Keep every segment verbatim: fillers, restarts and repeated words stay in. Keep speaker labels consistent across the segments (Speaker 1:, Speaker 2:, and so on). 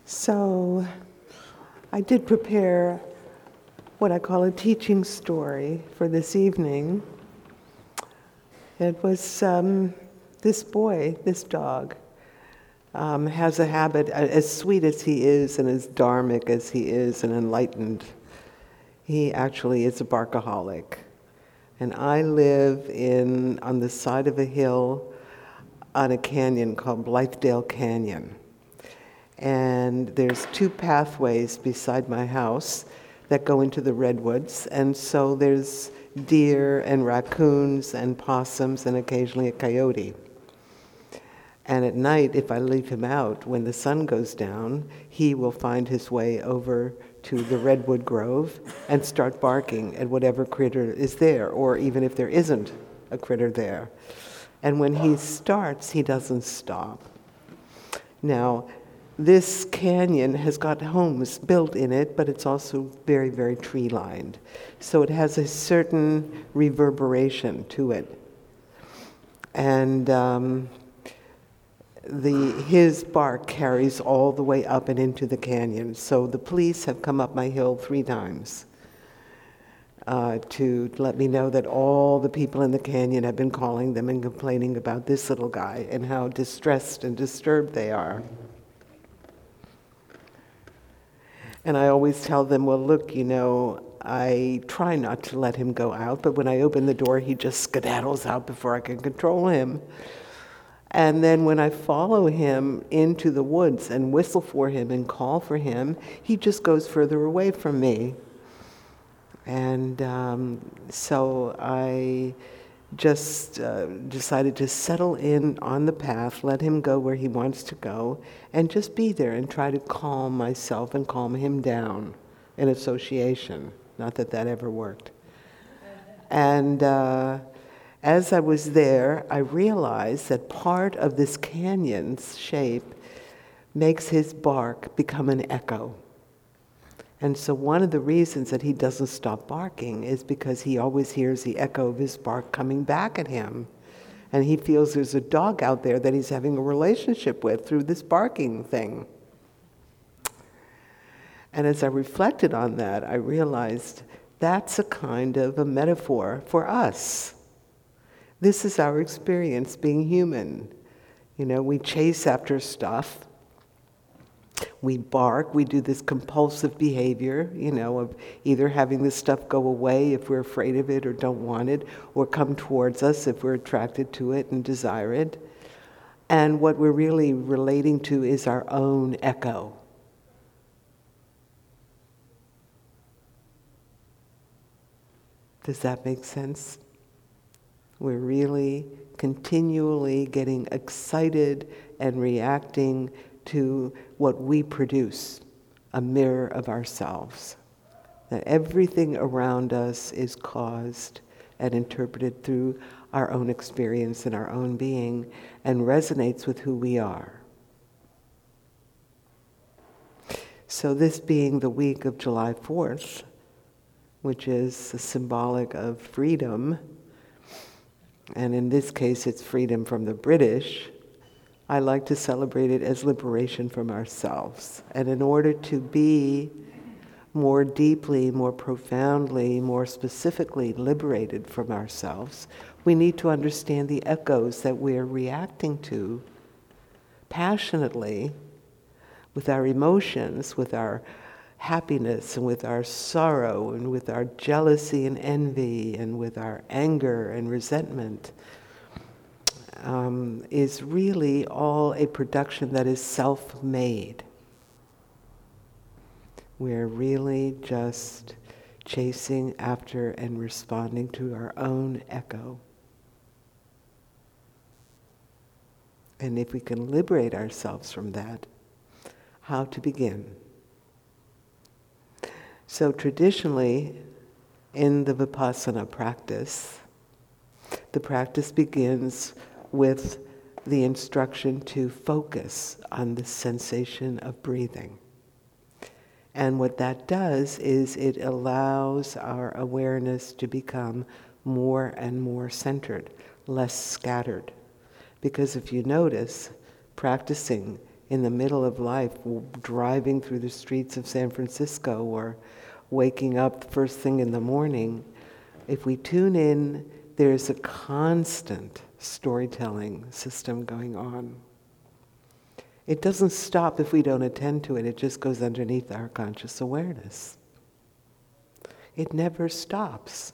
Speaker 1: So I did prepare what I call a teaching story for this evening. It was um, this boy, this dog, um, has a habit, as sweet as he is and as dharmic as he is and enlightened, he actually is a barkaholic. And I live in on the side of a hill on a canyon called Blythedale Canyon. And there's two pathways beside my house that go into the redwoods, and so there's deer and raccoons and possums and occasionally a coyote. And at night, if I leave him out, when the sun goes down, he will find his way over to the redwood grove and start barking at whatever critter is there, or even if there isn't a critter there. And when he starts, he doesn't stop. Now, this canyon has got homes built in it, but it's also very, very tree-lined. So it has a certain reverberation to it. And um, the his bark carries all the way up and into the canyon. So the police have come up my hill three times uh, to let me know that all the people in the canyon have been calling them and complaining about this little guy and how distressed and disturbed they are. And I always tell them, well, look, you know, I try not to let him go out, but when I open the door, he just skedaddles out before I can control him. And then when I follow him into the woods and whistle for him and call for him, he just goes further away from me. And um, so I just uh, decided to settle in on the path, let him go where he wants to go, and just be there and try to calm myself and calm him down in association. Not that that ever worked. And uh, as I was there, I realized that part of this canyon's shape makes his bark become an echo. And so one of the reasons that he doesn't stop barking is because he always hears the echo of his bark coming back at him. And he feels there's a dog out there that he's having a relationship with through this barking thing. And as I reflected on that, I realized that's a kind of a metaphor for us. This is our experience being human. You know, we chase after stuff. We bark, we do this compulsive behavior, you know, of either having this stuff go away if we're afraid of it or don't want it, or come towards us if we're attracted to it and desire it. And what we're really relating to is our own echo. Does that make sense? We're really continually getting excited and reacting to what we produce, a mirror of ourselves. That everything around us is caused and interpreted through our own experience and our own being and resonates with who we are. So this being the week of July fourth, which is symbolic of freedom, and in this case it's freedom from the British, I like to celebrate it as liberation from ourselves. And in order to be more deeply, more profoundly, more specifically liberated from ourselves, we need to understand the echoes that we're reacting to passionately with our emotions, with our happiness and with our sorrow and with our jealousy and envy and with our anger and resentment. Um, is really all a production that is self-made. We're really just chasing after and responding to our own echo. And if we can liberate ourselves from that, how to begin? So traditionally, in the Vipassana practice, the practice begins with the instruction to focus on the sensation of breathing. And what that does is it allows our awareness to become more and more centered, less scattered. Because if you notice, practicing in the middle of life, driving through the streets of San Francisco or waking up the first thing in the morning, if we tune in, there's a constant storytelling system going on. It doesn't stop if we don't attend to it, it just goes underneath our conscious awareness. It never stops.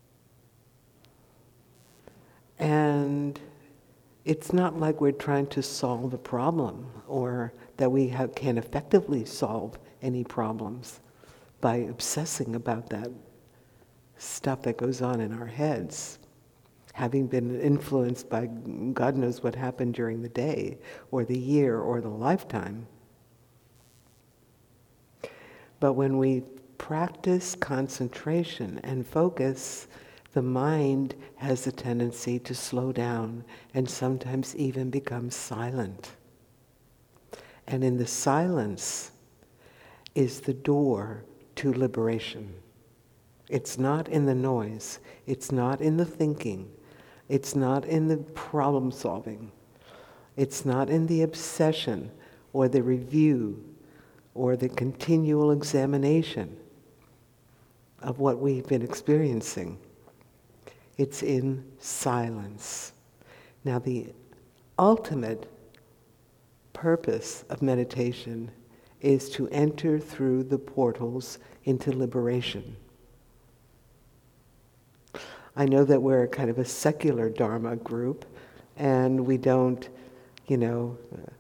Speaker 1: And it's not like we're trying to solve a problem or that we have, can effectively solve any problems by obsessing about that stuff that goes on in our heads, having been influenced by God knows what happened during the day or the year or the lifetime. But when we practice concentration and focus, the mind has a tendency to slow down and sometimes even become silent. And in the silence is the door to liberation. It's not in the noise, it's not in the thinking, it's not in the problem solving, it's not in the obsession or the review or the continual examination of what we've been experiencing. It's in silence. Now, the ultimate purpose of meditation is to enter through the portals into liberation. I know that we're kind of a secular Dharma group, and we don't, you know,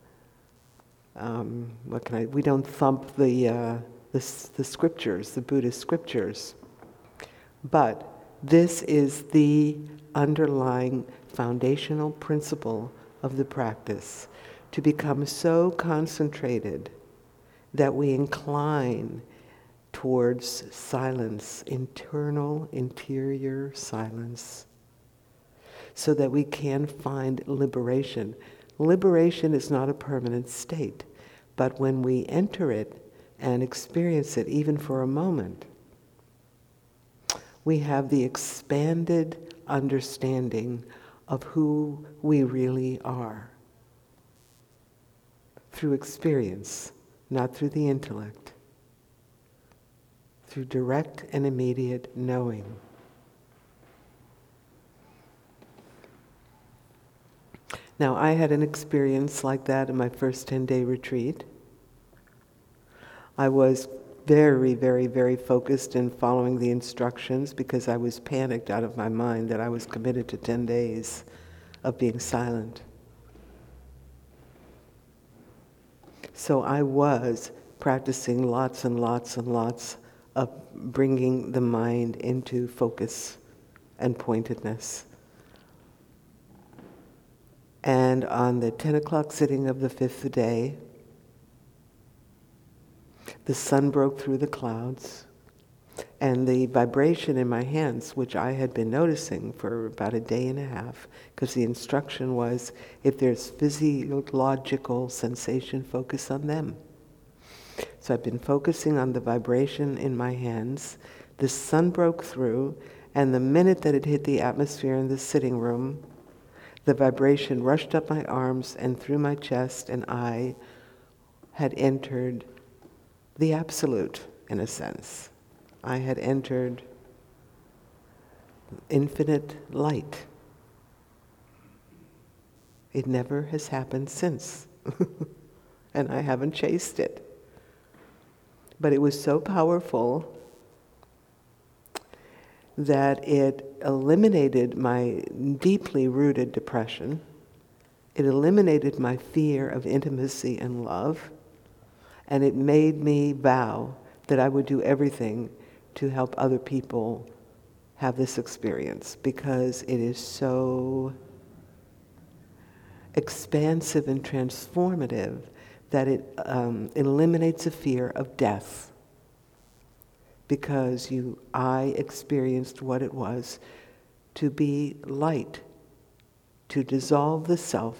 Speaker 1: um, what can I? We don't thump the, uh, the the scriptures, the Buddhist scriptures, but this is the underlying foundational principle of the practice, to become so concentrated that we incline towards silence, internal, interior silence, so that we can find liberation. Liberation is not a permanent state, but when we enter it and experience it, even for a moment, we have the expanded understanding of who we really are through experience, not through the intellect, through direct and immediate knowing. Now, I had an experience like that in my first ten-day retreat. I was very, very, very focused in following the instructions because I was panicked out of my mind that I was committed to ten days of being silent. So I was practicing lots and lots and lots of bringing the mind into focus and pointedness. And on the ten o'clock sitting of the fifth day, the sun broke through the clouds, and the vibration in my hands, which I had been noticing for about a day and a half, because the instruction was, if there's physiological sensation, focus on them. So I've been focusing on the vibration in my hands. The sun broke through, and the minute that it hit the atmosphere in the sitting room, the vibration rushed up my arms and through my chest, and I had entered the absolute, in a sense. I had entered infinite light. It never has happened since, and I haven't chased it. But it was so powerful that it eliminated my deeply rooted depression. It eliminated my fear of intimacy and love. And it made me vow that I would do everything to help other people have this experience, because it is so expansive and transformative that it um, eliminates a fear of death. Because you, I experienced what it was to be light, to dissolve the self.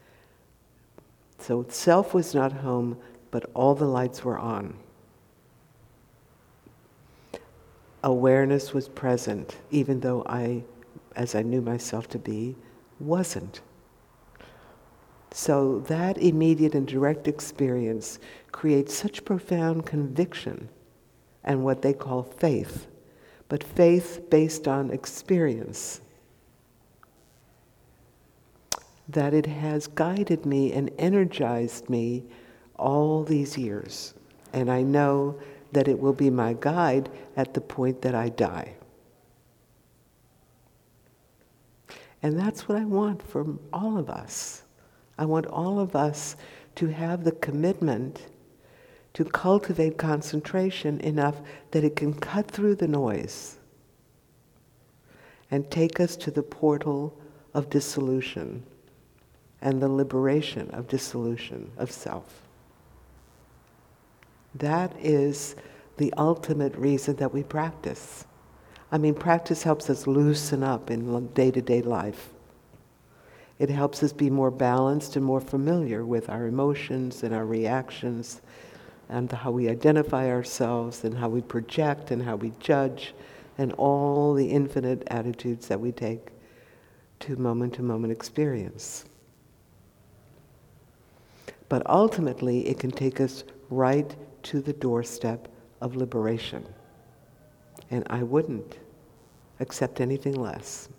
Speaker 1: So self was not home, but all the lights were on. Awareness was present, even though I, as I knew myself to be, wasn't. So that immediate and direct experience creates such profound conviction and what they call faith, but faith based on experience, that it has guided me and energized me all these years. And I know that it will be my guide at the point that I die. And that's what I want from all of us. I want all of us to have the commitment to cultivate concentration enough that it can cut through the noise and take us to the portal of dissolution and the liberation of dissolution of self. That is the ultimate reason that we practice. I mean, practice helps us loosen up in day-to-day life. It helps us be more balanced and more familiar with our emotions and our reactions and how we identify ourselves and how we project and how we judge and all the infinite attitudes that we take to moment-to-moment experience. But ultimately, it can take us right to the doorstep of liberation. And I wouldn't accept anything less.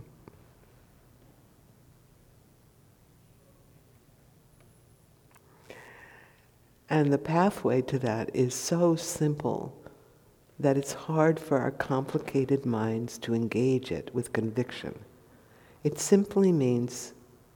Speaker 1: And the pathway to that is so simple that it's hard for our complicated minds to engage it with conviction. It simply means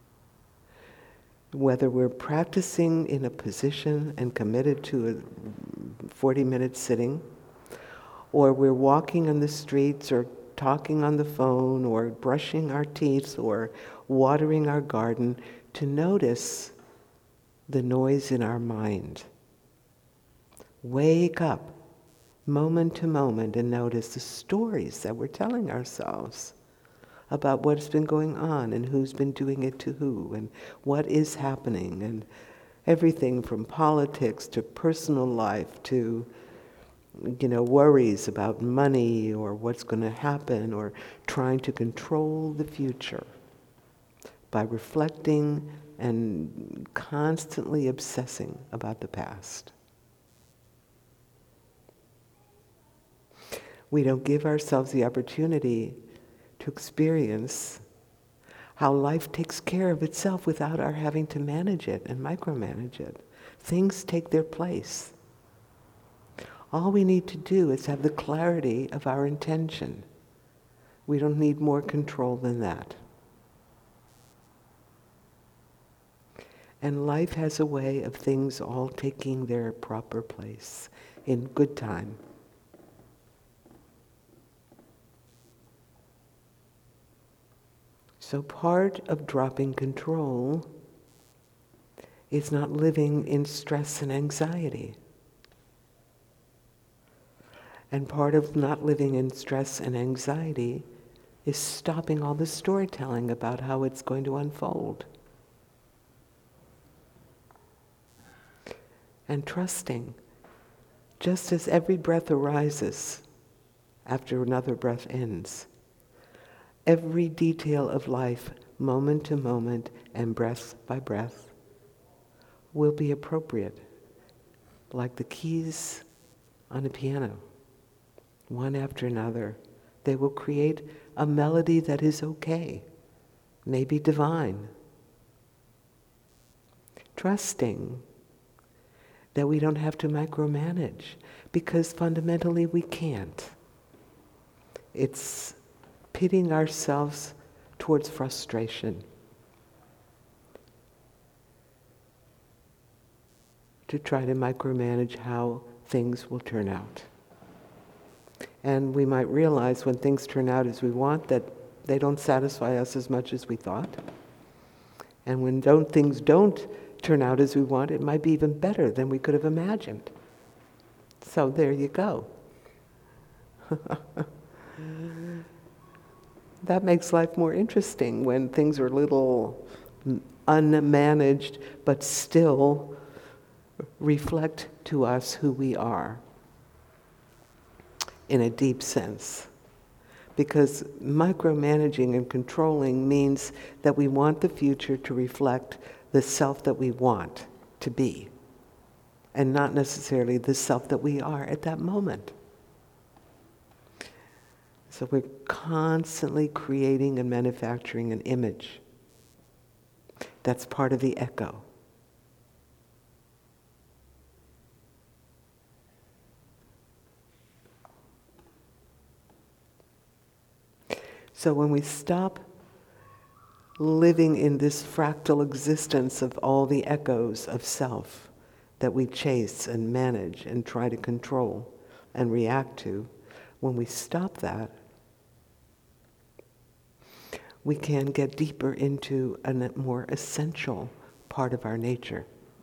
Speaker 1: whether we're practicing in a position and committed to a forty-minute sitting, or we're walking on the streets or talking on the phone or brushing our teeth or watering our garden, to notice the noise in our mind. Wake up moment to moment and notice the stories that we're telling ourselves about what's been going on and who's been doing it to who and what is happening, and everything from politics to personal life to, you know, worries about money or what's going to happen, or trying to control the future by reflecting and constantly obsessing about the past. We don't give ourselves the opportunity to experience how life takes care of itself without our having to manage it and micromanage it. Things take their place. All we need to do is have the clarity of our intention. We don't need more control than that. And life has a way of things all taking their proper place in good time. So part of dropping control is not living in stress and anxiety. And part of not living in stress and anxiety is stopping all the storytelling about how it's going to unfold. And trusting, just as every breath arises after another breath ends, every detail of life, moment to moment and breath by breath, will be appropriate, like the keys on a piano, one after another. They will create a melody that is okay, maybe divine. Trusting that we don't have to micromanage, because fundamentally we can't. It's pitting ourselves towards frustration to try to micromanage how things will turn out. And we might realize when things turn out as we want that they don't satisfy us as much as we thought. And when don't, things don't turn out as we want, it might be even better than we could have imagined. So there you go. That makes life more interesting when things are a little unmanaged, but still reflect to us who we are in a deep sense. Because micromanaging and controlling means that we want the future to reflect the self that we want to be, and not necessarily the self that we are at that moment. So we're constantly creating and manufacturing an image. That's part of the echo. So when we stop living in this fractal existence of all the echoes of self that we chase and manage and try to control and react to, when we stop that, we can get deeper into a more essential part of our nature.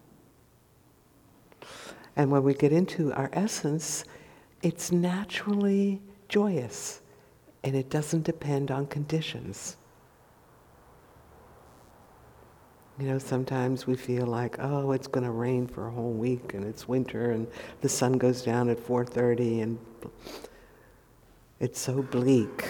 Speaker 1: And when we get into our essence, it's naturally joyous, and it doesn't depend on conditions. You know, sometimes we feel like, oh, it's going to rain for a whole week, and it's winter, and the sun goes down at four thirty, and it's so bleak.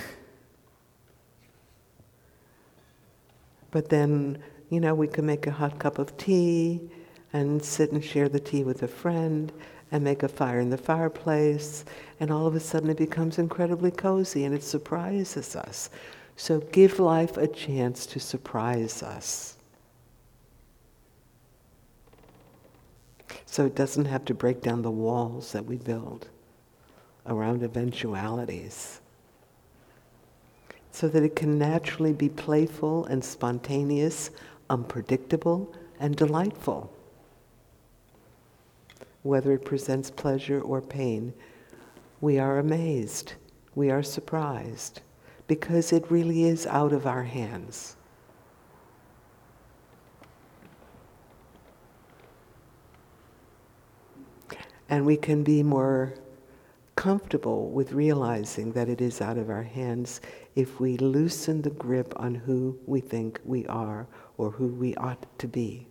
Speaker 1: But then, you know, we can make a hot cup of tea and sit and share the tea with a friend and make a fire in the fireplace, and all of a sudden it becomes incredibly cozy and it surprises us. So give life a chance to surprise us. So it doesn't have to break down the walls that we build around eventualities, so that it can naturally be playful and spontaneous, unpredictable and delightful. Whether it presents pleasure or pain, we are amazed, we are surprised, because it really is out of our hands. And we can be more comfortable with realizing that it is out of our hands if we loosen the grip on who we think we are or who we ought to be.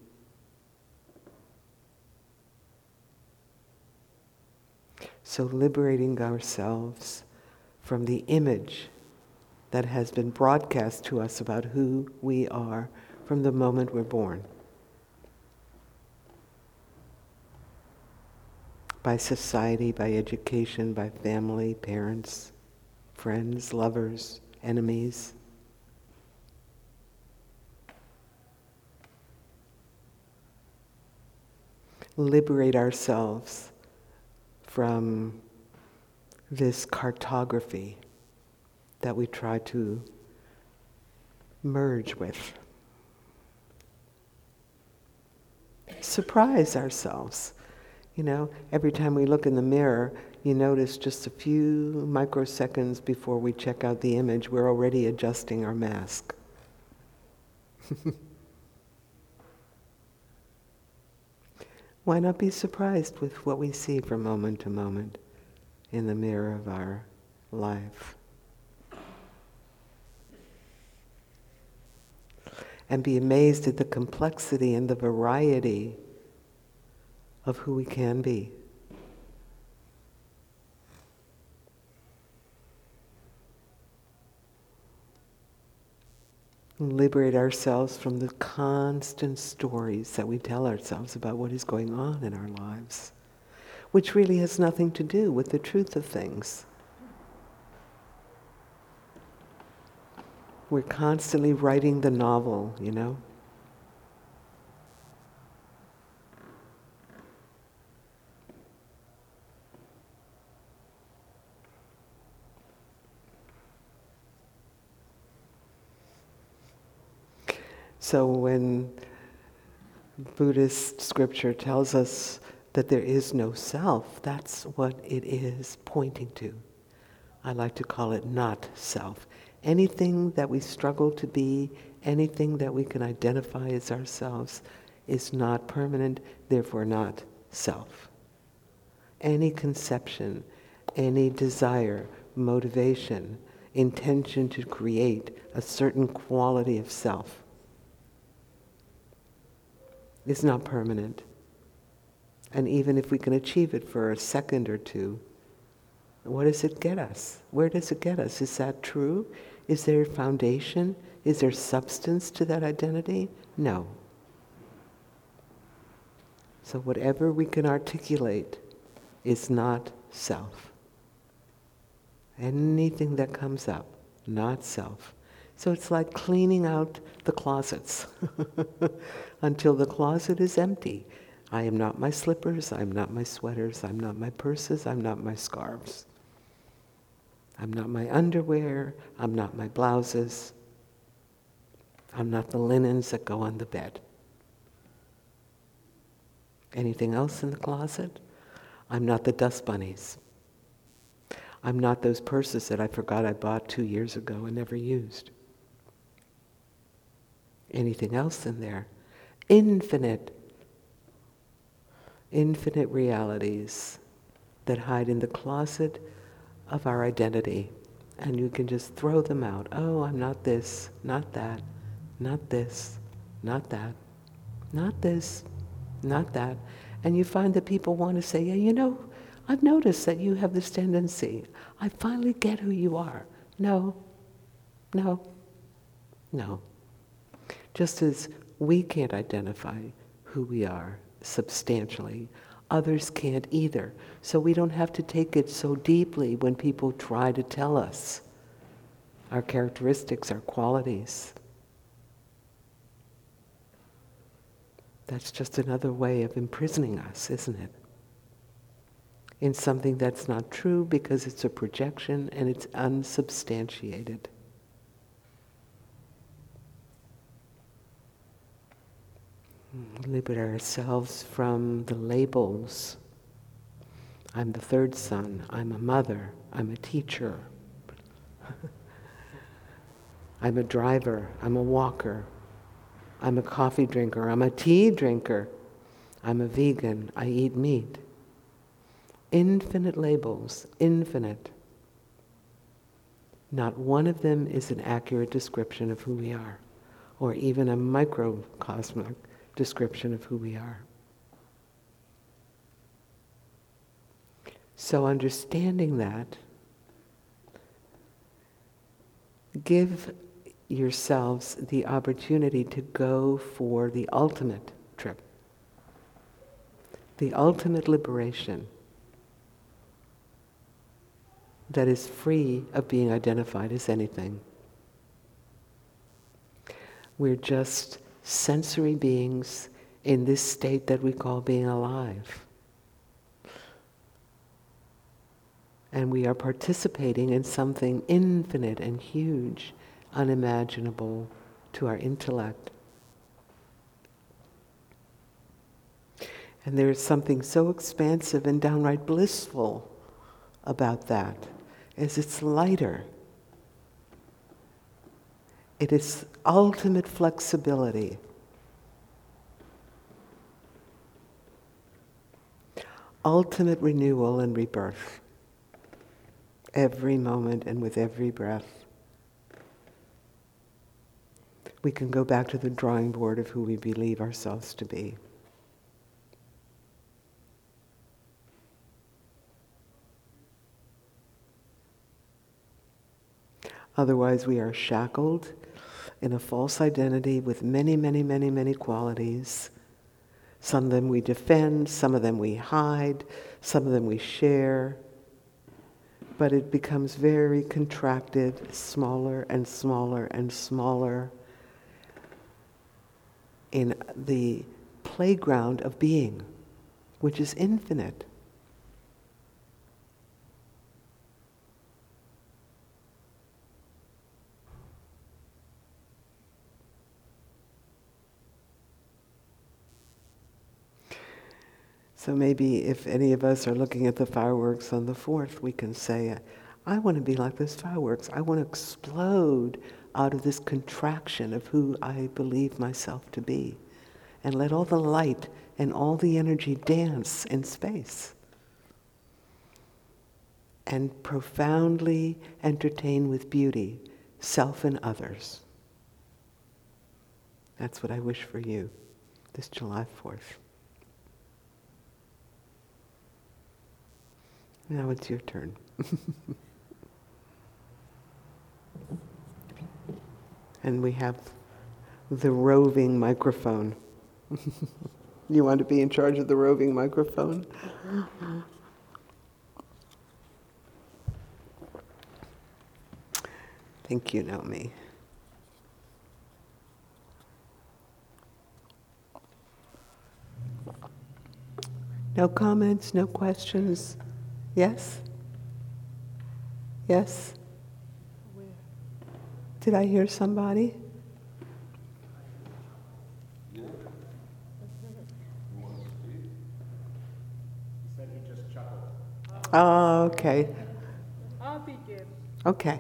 Speaker 1: So liberating ourselves from the image that has been broadcast to us about who we are from the moment we're born. By society, by education, by family, parents, friends, lovers, enemies. Liberate ourselves from this cartography that we try to merge with. Surprise ourselves. You know, every time we look in the mirror, you notice just a few microseconds before we check out the image, we're already adjusting our mask. Why not be surprised with what we see from moment to moment in the mirror of our life? And be amazed at the complexity and the variety of who we can be. Liberate ourselves from the constant stories that we tell ourselves about what is going on in our lives, which really has nothing to do with the truth of things. We're constantly writing the novel, you know? So when Buddhist scripture tells us that there is no self, that's what it is pointing to. I like to call it not self. Anything that we struggle to be, anything that we can identify as ourselves, is not permanent, therefore not self. Any conception, any desire, motivation, intention to create a certain quality of self is not permanent. And even if we can achieve it for a second or two, what does it get us? Where does it get us? Is that true? Is there a foundation? Is there substance to that identity? No. So whatever we can articulate is not self. Anything that comes up, not self. So it's like cleaning out the closets until the closet is empty. I am not my slippers, I'm not my sweaters, I'm not my purses, I'm not my scarves. I'm not my underwear, I'm not my blouses, I'm not the linens that go on the bed. Anything else in the closet? I'm not the dust bunnies. I'm not those purses that I forgot I bought two years ago and never used. Anything else in there? Infinite, infinite realities that hide in the closet of our identity. And you can just throw them out. Oh, I'm not this, not that, not this, not that, not this, not that. And you find that people want to say, yeah, you know, I've noticed that you have this tendency. I finally get who you are. No, no, no. Just as we can't identify who we are substantially, others can't either. So we don't have to take it so deeply when people try to tell us our characteristics, our qualities. That's just another way of imprisoning us, isn't it? In something that's not true because it's a projection and it's unsubstantiated. Liberate ourselves from the labels. I'm the third son, I'm a mother, I'm a teacher. I'm a driver, I'm a walker, I'm a coffee drinker, I'm a tea drinker, I'm a vegan, I eat meat. Infinite labels, infinite. Not one of them is an accurate description of who we are, or even a microcosmic description of who we are. So understanding that, give yourselves the opportunity to go for the ultimate trip, the ultimate liberation that is free of being identified as anything. We're just sensory beings in this state that we call being alive. And we are participating in something infinite and huge, unimaginable to our intellect. And there is something so expansive and downright blissful about that, as it's lighter. It is ultimate flexibility. Ultimate renewal and rebirth. Every moment and with every breath. We can go back to the drawing board of who we believe ourselves to be. Otherwise, we are shackled in a false identity with many, many, many, many qualities. Some of them we defend, some of them we hide, some of them we share. But it becomes very contracted, smaller and smaller and smaller in the playground of being, which is infinite. So maybe if any of us are looking at the fireworks on the fourth, we can say, I want to be like those fireworks. I want to explode out of this contraction of who I believe myself to be. And let all the light and all the energy dance in space. And profoundly entertain with beauty, self and others. That's what I wish for you this July fourth. Now it's your turn. And we have the roving microphone. You want to be in charge of the roving microphone? Thank you, Naomi. No comments, no questions? Yes? Yes? Did I hear somebody? Oh, okay.
Speaker 2: I'll begin.
Speaker 1: Okay.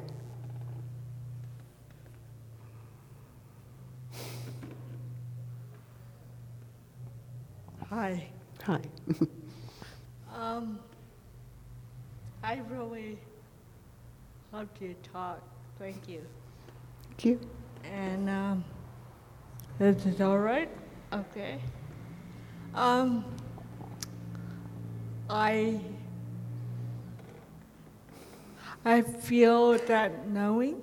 Speaker 2: Hi.
Speaker 1: Hi.
Speaker 2: Um, I really loved your talk. Thank you.
Speaker 1: Thank you.
Speaker 2: And um, is it all right? Okay. Um, I I feel that knowing.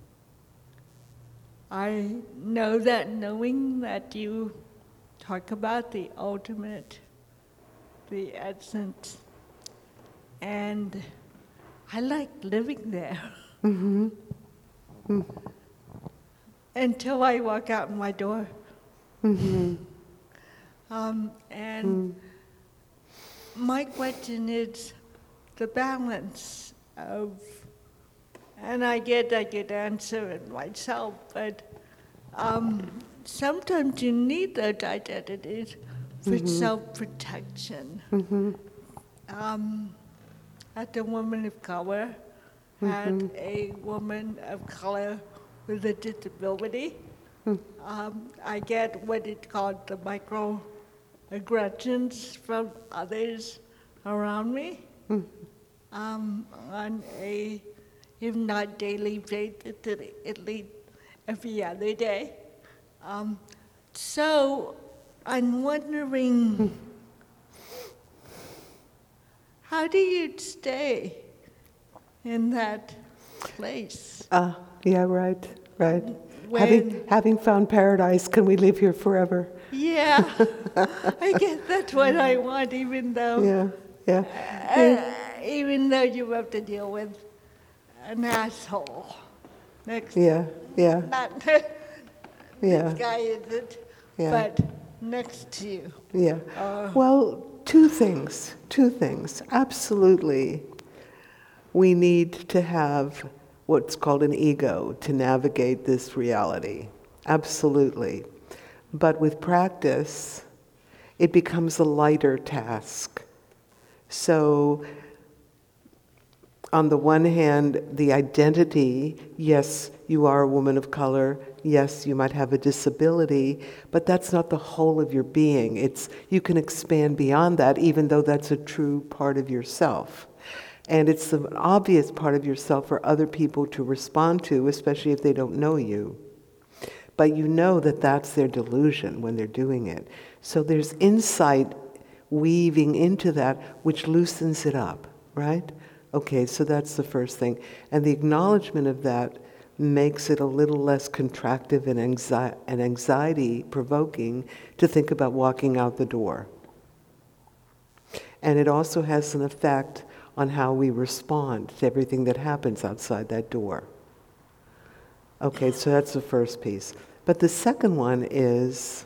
Speaker 2: I know that knowing that you talk about the ultimate, the essence, and I like living there.
Speaker 1: Mm-hmm. Mm.
Speaker 2: Until I walk out my door.
Speaker 1: Mm-hmm.
Speaker 2: Um, and
Speaker 1: Mm.
Speaker 2: my question is the balance of, and I get I could answer it myself, but um, sometimes you need those identities for
Speaker 1: Mm-hmm.
Speaker 2: self-protection.
Speaker 1: Mm-hmm.
Speaker 2: Um, as a woman of color, as
Speaker 1: Mm-hmm.
Speaker 2: a woman of color with a disability,
Speaker 1: Mm.
Speaker 2: um, I get what is called the microaggressions from others around me
Speaker 1: Mm.
Speaker 2: um, on a, if not daily basis, at least every other day. Um, so I'm wondering, how do you stay in that place?
Speaker 1: Ah, yeah, right, right.
Speaker 2: When-
Speaker 1: Having, having found paradise, can we live here forever?
Speaker 2: Yeah, I guess that's what I want, even though,
Speaker 1: Yeah, yeah.
Speaker 2: uh, even though you have to deal with an asshole next.
Speaker 1: Yeah, yeah,
Speaker 2: Not
Speaker 1: yeah,
Speaker 2: this guy isn't,
Speaker 1: yeah.
Speaker 2: but next to you.
Speaker 1: yeah.
Speaker 2: Uh,
Speaker 1: Well, two things, two things. Absolutely, we need to have what's called an ego to navigate this reality. Absolutely. But with practice, it becomes a lighter task. So, on the one hand, the identity, yes, you are a woman of color, yes, you might have a disability, but that's not the whole of your being. It's, you can expand beyond that, even though that's a true part of yourself. And it's an obvious part of yourself for other people to respond to, especially if they don't know you. But you know that that's their delusion when they're doing it. So there's insight weaving into that, which loosens it up, right? Okay, so that's the first thing. And the acknowledgement of that makes it a little less contractive and, anxi- and anxiety-provoking to think about walking out the door. And it also has an effect on how we respond to everything that happens outside that door. Okay, so that's the first piece. But the second one is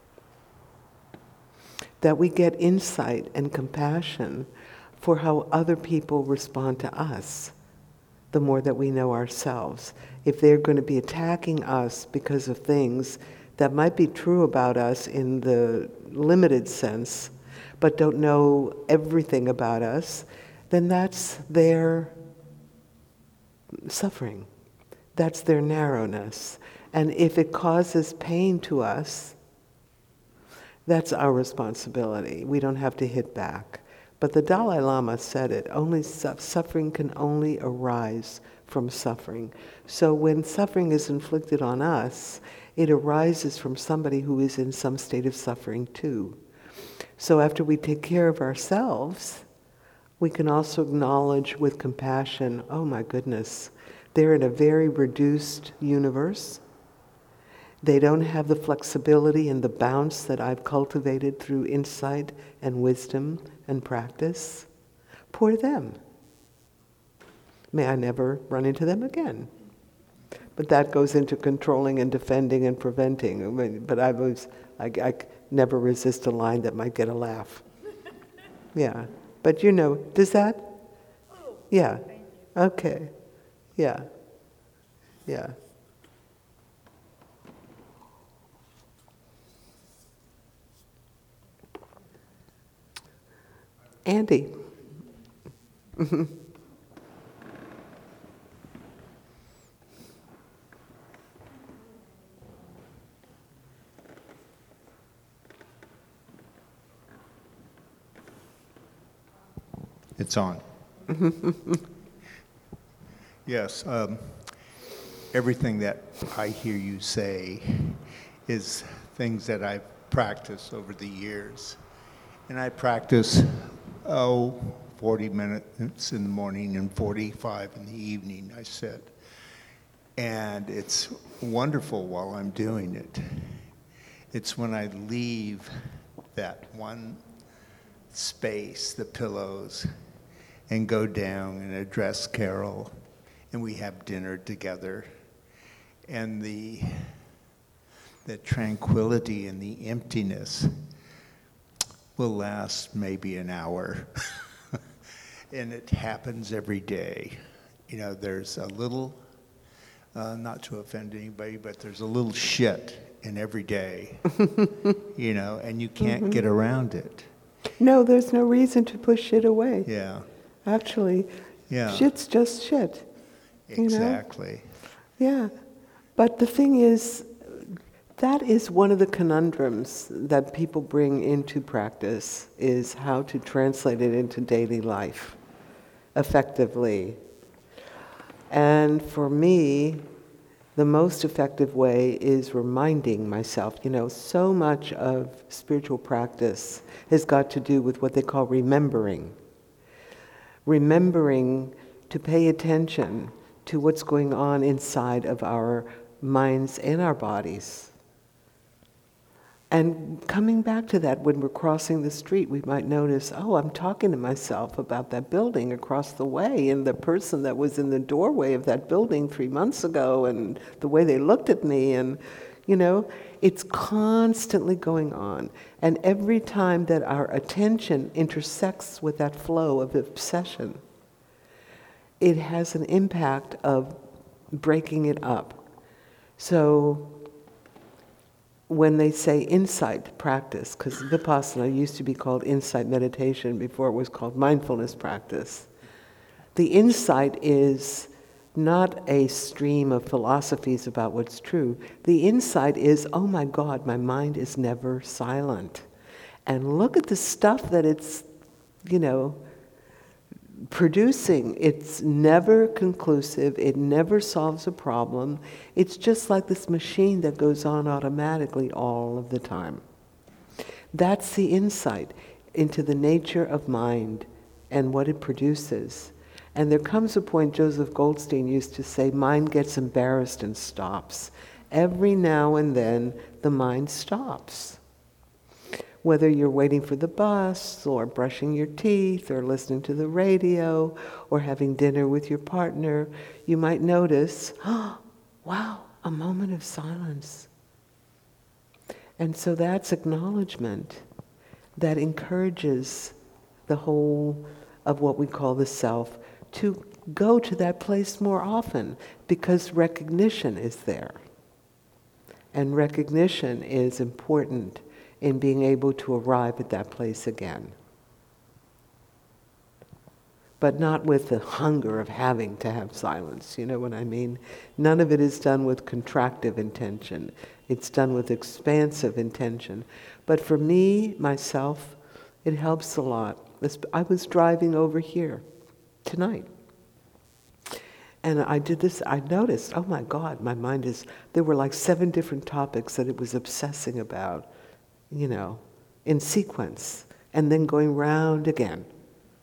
Speaker 1: that we get insight and compassion for how other people respond to us, the more that we know ourselves. If they're going to be attacking us because of things that might be true about us in the limited sense, but don't know everything about us, then that's their suffering. That's their narrowness. And if it causes pain to us, that's our responsibility. We don't have to hit back. But the Dalai Lama said it, only su- suffering can only arise from suffering. So when suffering is inflicted on us, it arises from somebody who is in some state of suffering too. So after we take care of ourselves, we can also acknowledge with compassion, oh my goodness, they're in a very reduced universe, They don't have the flexibility and the bounce that I've cultivated through insight and wisdom and practice. Poor them. May I never run into them again. But that goes into controlling and defending and preventing. I mean, but I was, I, I never resist a line that might get a laugh. Yeah. But you know, does that? Yeah. Okay. Yeah. Yeah. Andy.
Speaker 3: It's on. Yes, um, everything that I hear you say is things that I've practiced over the years. And I practice, oh, forty minutes in the morning and forty-five in the evening, I said. And it's wonderful while I'm doing it. It's when I leave that one space, the pillows, and go down and address Carol, and we have dinner together. And the, the tranquility and the emptiness will last maybe an hour. And it happens every day. You know, there's a little, uh, not to offend anybody, but there's a little shit in every day, you know, and you can't mm-hmm. get around it.
Speaker 1: No, there's no reason to push it away.
Speaker 3: Yeah.
Speaker 1: Actually,
Speaker 3: yeah.
Speaker 1: shit's just shit.
Speaker 3: Exactly.
Speaker 1: You know? Yeah. But the thing is, that is one of the conundrums that people bring into practice, is how to translate it into daily life effectively. And for me, the most effective way is reminding myself. You know, so much of spiritual practice has got to do with what they call remembering. Remembering to pay attention to what's going on inside of our minds and our bodies. And coming back to that, when we're crossing the street, we might notice, oh, I'm talking to myself about that building across the way, and the person that was in the doorway of that building three months ago, and the way they looked at me, and, you know, it's constantly going on. And every time that our attention intersects with that flow of obsession, it has an impact of breaking it up. So when they say insight practice, because Vipassana used to be called insight meditation before it was called mindfulness practice, the insight is not a stream of philosophies about what's true. The insight is, oh my God, my mind is never silent. And look at the stuff that it's, you know, producing. It's never conclusive. It never solves a problem. It's just like this machine that goes on automatically all of the time. That's the insight into the nature of mind and what it produces. And there comes a point, Joseph Goldstein used to say, mind gets embarrassed and stops. Every now and then, the mind stops. Whether you're waiting for the bus, or brushing your teeth, or listening to the radio, or having dinner with your partner, you might notice, oh, wow, a moment of silence. And so that's acknowledgement that encourages the whole of what we call the self to go to that place more often, because recognition is there. And recognition is important in being able to arrive at that place again. But not with the hunger of having to have silence, you know what I mean? None of it is done with contractive intention. It's done with expansive intention. But for me, myself, it helps a lot. I was driving over here tonight. And I did this, I noticed, oh my God, my mind is, there were like seven different topics that it was obsessing about, you know, in sequence, and then going round again.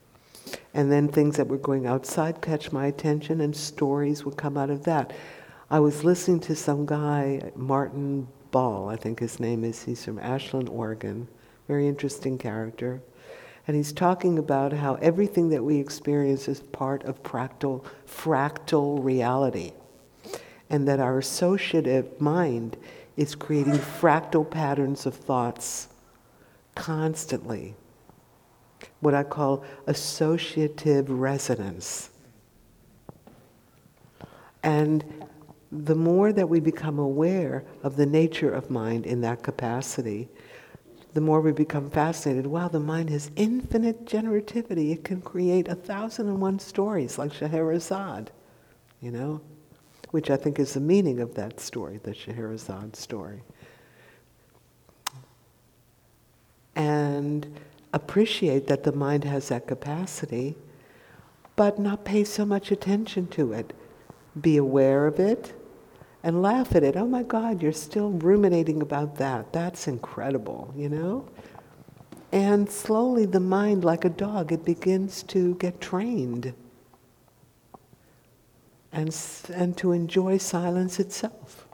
Speaker 1: And then things that were going outside catch my attention, and stories would come out of that. I was listening to some guy, Martin Ball, I think his name is. He's from Ashland, Oregon. Very interesting character. And he's talking about how everything that we experience is part of fractal, fractal reality. And that our associative mind is creating fractal patterns of thoughts constantly. What I call associative resonance. And the more that we become aware of the nature of mind in that capacity, the more we become fascinated. Wow, the mind has infinite generativity. It can create a thousand and one stories like Scheherazade, you know, which I think is the meaning of that story, the Scheherazade story. And appreciate that the mind has that capacity, but not pay so much attention to it. Be aware of it and laugh at it. Oh my God, you're still ruminating about that. That's incredible, you know? And slowly the mind, like a dog, it begins to get trained and, and to enjoy silence itself.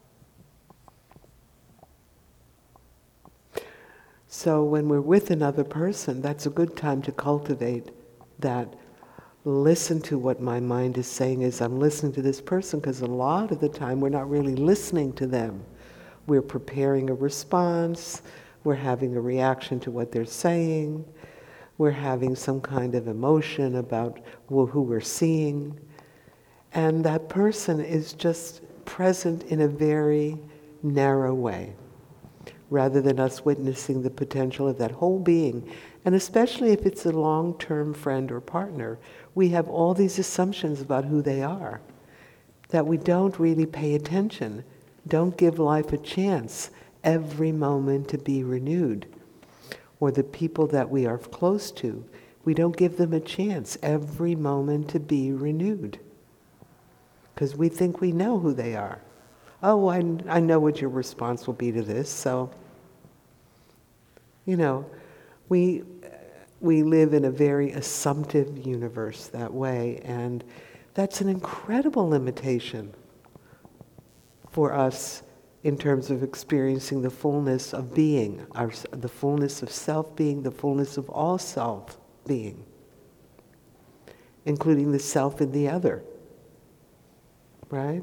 Speaker 1: So when we're with another person, that's a good time to cultivate that. Listen to what my mind is saying is I'm listening to this person, because a lot of the time we're not really listening to them. We're preparing a response, we're having a reaction to what they're saying, we're having some kind of emotion about who we're seeing, and that person is just present in a very narrow way, rather than us witnessing the potential of that whole being. And especially if it's a long-term friend or partner, we have all these assumptions about who they are, that we don't really pay attention, don't give life a chance every moment to be renewed. Or the people that we are close to, we don't give them a chance every moment to be renewed. Because we think we know who they are. Oh, I, I know what your response will be to this, so, you know, we we live in a very assumptive universe that way, and that's an incredible limitation for us in terms of experiencing the fullness of being, our, the fullness of self-being, the fullness of all self-being, including the self in the other, right?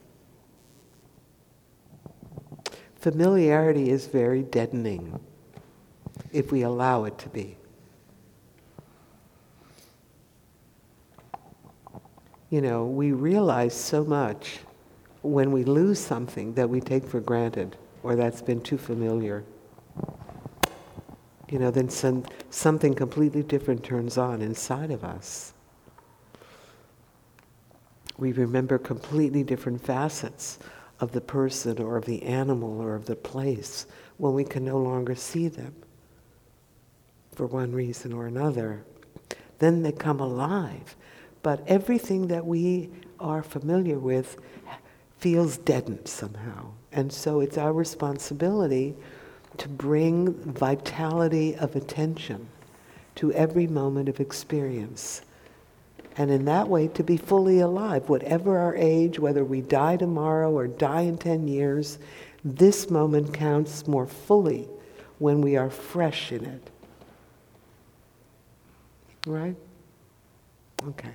Speaker 1: Familiarity is very deadening, if we allow it to be. You know, we realize so much when we lose something that we take for granted, or that's been too familiar. You know, then some, something completely different turns on inside of us. We remember completely different facets of the person or of the animal or of the place when we can no longer see them for one reason or another. Then they come alive. But everything that we are familiar with feels deadened somehow. And so it's our responsibility to bring vitality of attention to every moment of experience. And in that way, to be fully alive, whatever our age, whether we die tomorrow or die in ten years, this moment counts more fully when we are fresh in it. Right? Okay.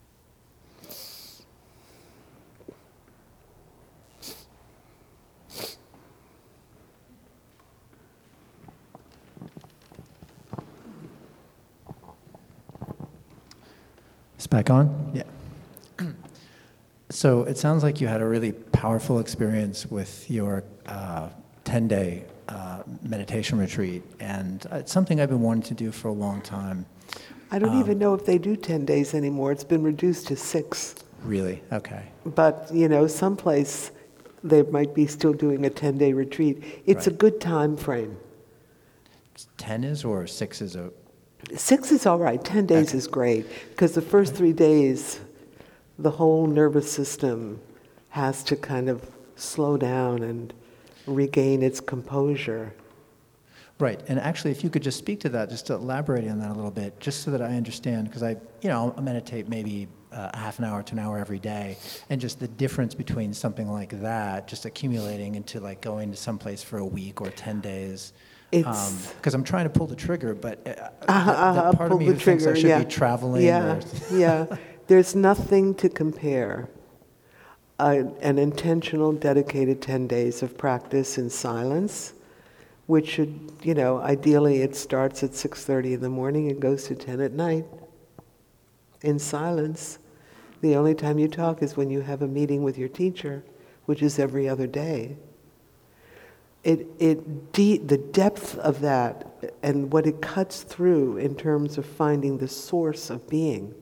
Speaker 4: It's back on? Yeah. So it sounds like you had a really powerful experience with your uh, ten-day uh, meditation retreat, and it's something I've been wanting to do for a long time.
Speaker 1: I don't
Speaker 4: um,
Speaker 1: even know if they do ten days anymore. It's been reduced to six.
Speaker 4: Really? Okay.
Speaker 1: But, you know, someplace they might be still doing a ten-day retreat. It's
Speaker 4: Right.
Speaker 1: a good time frame.
Speaker 4: ten is or six is a...
Speaker 1: Six is all right. Ten days
Speaker 4: Okay.
Speaker 1: is great, because the first three days, the whole nervous system has to kind of slow down and regain its composure.
Speaker 4: Right, and actually, if you could just speak to that, just to elaborate on that a little bit, just so that I understand, because I, you know, I meditate maybe uh, a half an hour to an hour every day, and just the difference between something like that just accumulating into like going to someplace for a week or ten days.
Speaker 1: It's
Speaker 4: Because I'm trying to pull the trigger, but uh,
Speaker 1: uh,
Speaker 4: that,
Speaker 1: uh,
Speaker 4: that part
Speaker 1: pull
Speaker 4: of me
Speaker 1: the
Speaker 4: who thinks I
Speaker 1: trigger,
Speaker 4: should
Speaker 1: yeah.
Speaker 4: be traveling.
Speaker 1: Yeah,
Speaker 4: Or,
Speaker 1: yeah. There's nothing to compare. Uh, an intentional, dedicated ten days of practice in silence, which should, you know, ideally it starts at six thirty in the morning and goes to ten at night. In silence. The only time you talk is when you have a meeting with your teacher, which is every other day. It, it de- the depth of that and what it cuts through in terms of finding the source of being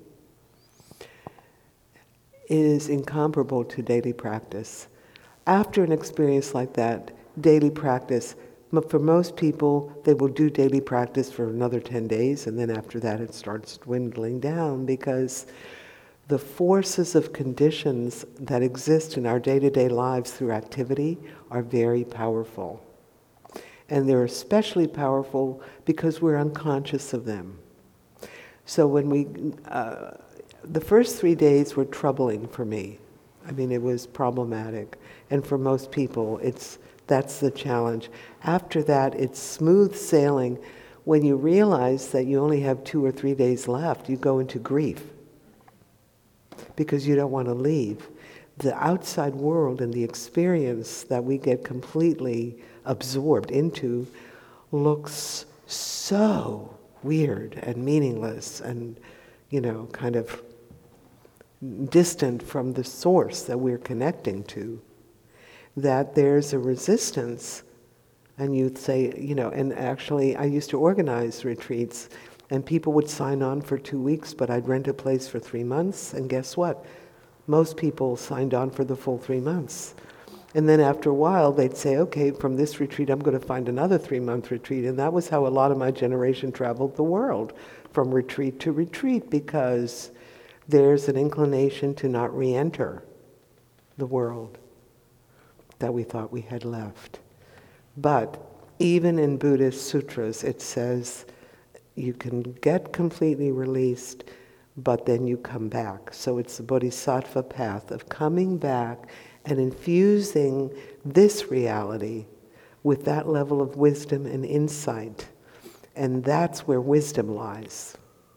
Speaker 1: is incomparable to daily practice. After an experience like that, daily practice, m- for most people, they will do daily practice for another ten days, and then after that it starts dwindling down, because the forces of conditions that exist in our day-to-day lives through activity are very powerful. And they're especially powerful because we're unconscious of them. So when we, uh, the first three days were troubling for me. I mean, it was problematic. And for most people, it's that's the challenge. After that, it's smooth sailing. When you realize that you only have two or three days left, you go into grief because you don't want to leave. The outside world and the experience that we get completely absorbed into looks so weird and meaningless and, you know, kind of distant from the source that we're connecting to, that there's a resistance. And you'd say, you know, and actually I used to organize retreats, and people would sign on for two weeks, but I'd rent a place for three months, and guess what? Most people signed on for the full three months. And then after a while, they'd say, okay, from this retreat, I'm going to find another three-month retreat. And that was how a lot of my generation traveled the world, from retreat to retreat, because there's an inclination to not re-enter the world that we thought we had left. But even in Buddhist sutras, it says you can get completely released, but then you come back. So it's the bodhisattva path of coming back and infusing this reality with that level of wisdom and insight. And that's where wisdom lies.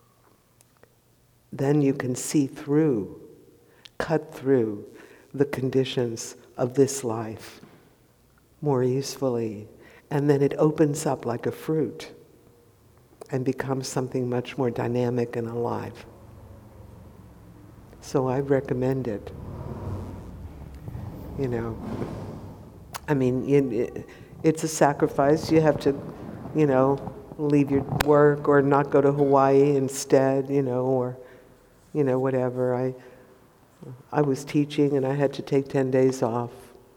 Speaker 1: Then you can see through, cut through the conditions of this life more usefully. And then it opens up like a fruit and becomes something much more dynamic and alive. So I recommend it. You know, I mean, it, it's a sacrifice. You have to, you know, leave your work or not go to Hawaii instead, you know, or, you know, whatever. I, I was teaching and I had to take ten days off.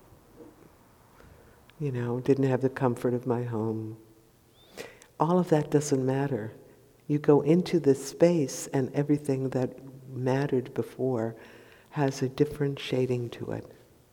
Speaker 1: You know, didn't have the comfort of my home. All of that doesn't matter. You go into this space and everything that mattered before has a different shading to it.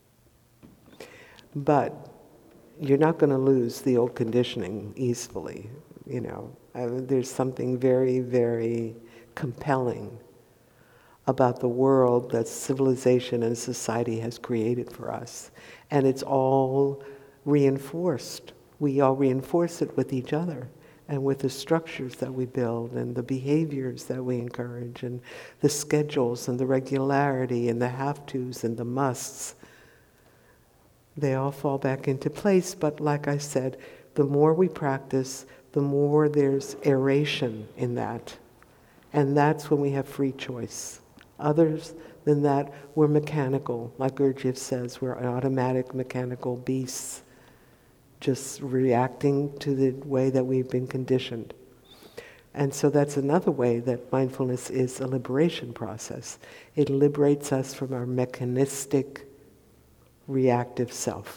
Speaker 1: But you're not going to lose the old conditioning easily, you know. I mean, there's something very, very compelling about the world that civilization and society has created for us. And it's all reinforced. We all reinforce it with each other and with the structures that we build and the behaviors that we encourage and the schedules and the regularity and the have-tos and the musts. They all fall back into place, but like I said, the more we practice, the more there's aeration in that. And that's when we have free choice. Others than that, we're mechanical. Like Gurdjieff says, we're automatic mechanical beasts, just reacting to the way that we've been conditioned. And so that's another way that mindfulness is a liberation process. It liberates us from our mechanistic, reactive self.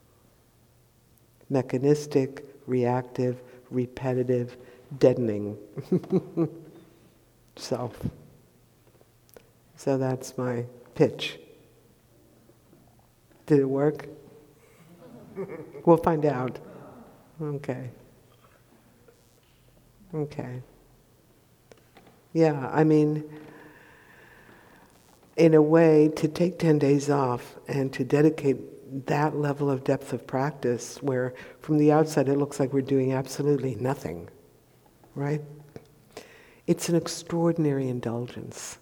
Speaker 1: Mechanistic, reactive, repetitive, deadening self. So that's my pitch. Did it work? We'll find out. Okay. Okay. Yeah, I mean, in a way, to take ten days off and to dedicate that level of depth of practice where from the outside it looks like we're doing absolutely nothing, right? It's an extraordinary indulgence.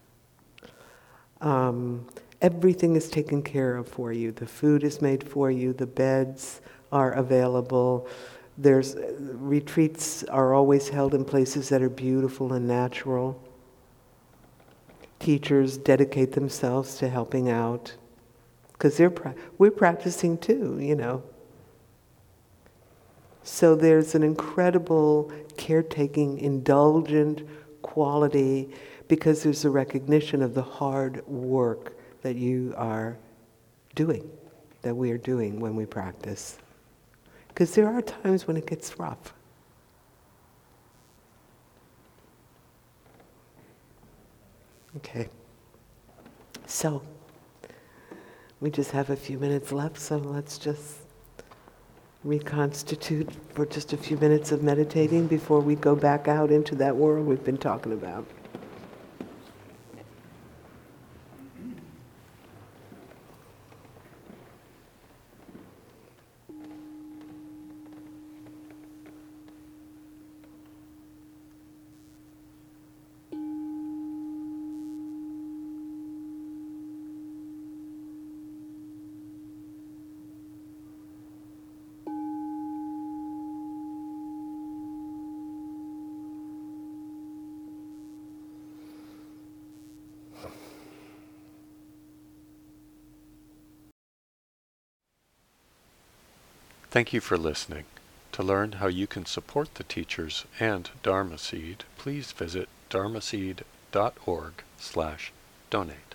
Speaker 1: Um, everything is taken care of for you. The food is made for you. The beds are available. There's retreats are always held in places that are beautiful and natural. Teachers dedicate themselves to helping out because they're pra- we're practicing too, you know. So there's an incredible caretaking, indulgent quality because there's a recognition of the hard work that you are doing, that we are doing when we practice. Because there are times when it gets rough. Okay. So, we just have a few minutes left, so let's just reconstitute for just a few minutes of meditating before we go back out into that world we've been talking about.
Speaker 5: Thank you for listening. To learn how you can support the teachers and Dharma Seed, please visit dharmaseed dot org slash donate.